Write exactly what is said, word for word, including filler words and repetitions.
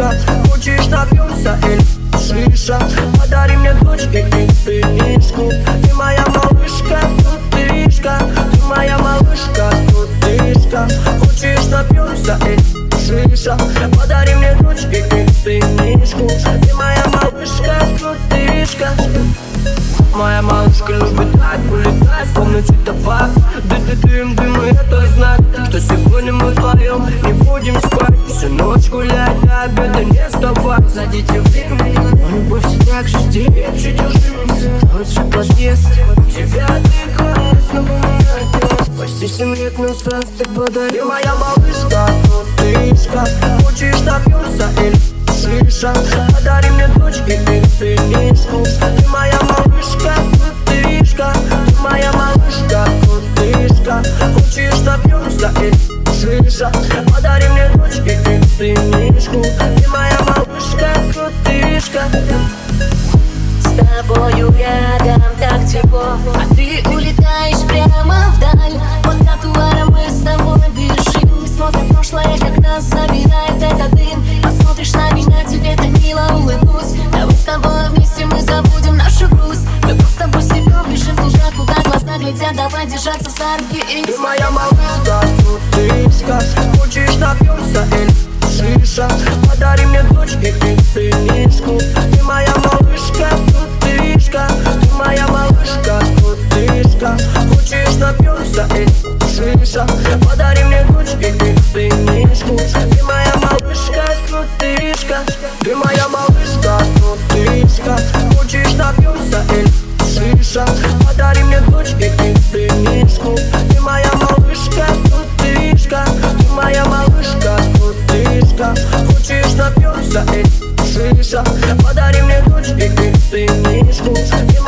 малышка, хочешь напьемся или шиша? Подари мне дочке и сынишку. Ты моя малышка, крутышка, ты моя малышка, крутышка. Хочешь напьемся или шиша? Подари мне дочке и сынишку. Ты моя малышка, крутышка. Моя малышка любит так улетать, в комнате табак. Дым, дым, и это знак, что сегодня мы вдвоем не будем спать. Всю ночь гулять, до обеда не вставать. Зайдите времени, любовь все так же крепче, держи меня. Лучший подъезд, девятый класс, напоминает нас. Почти семь лет назад ты подарил. Моя малышка, крутышка, хочешь напьемся или шиша? Подари мне дочке и сынишку. Ты моя малышка, крутышка, ты моя малышка, крутышка. Хочешь напьемся или шиша? Подари мне дочке и сынишку. Ты моя малышка, крутышка. С тобою рядом так тепло, а ты улетаешь прямо вдаль. Под тротуаром мы с тобой бежим, смотрим прошлое, как нас забирает этот дым. Посмотришь на меня, тебе так мило улыбнусь. Давай с тобой вместе мы забудем нашу грусть. Мы просто по себе бежим туда, куда глаза глядят. Давай держаться за руки и Ты моя малышка, крутышка, хочешь напьемся или шиша? Подари мне дочке и сынишку. Ты моя малышка, крутышка, ты моя малышка, крутышка. Хочешь напьемся или шиша? Подари мне дочке и сынишку. Ты моя малышка, крутышка. Ты моя малышка, крутышка. Хочешь напьемся или шиша? Подари мне дочке и сынишку. Ты моя малышка, крутышка. Ты моя малышка, крутышка. Хочешь напьемся или шиша? Подари мне дочке и сынишку.